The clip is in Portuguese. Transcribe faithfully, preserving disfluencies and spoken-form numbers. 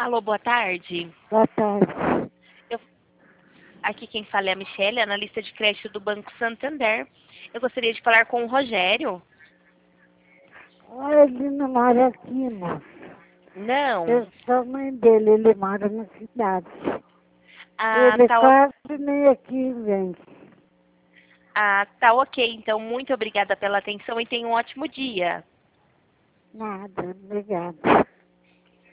Alô, boa tarde. Boa tarde. Eu, aqui quem fala é a Michelle, analista de crédito do Banco Santander. Eu gostaria de falar com o Rogério. Ah, ele não mora aqui, moço. Não. Eu sou mãe dele, ele mora na cidade. Ah, Ele tá, o- quase nem aqui vem. ah, tá ok. Então, muito obrigada pela atenção e tenha um ótimo dia. Nada, obrigada.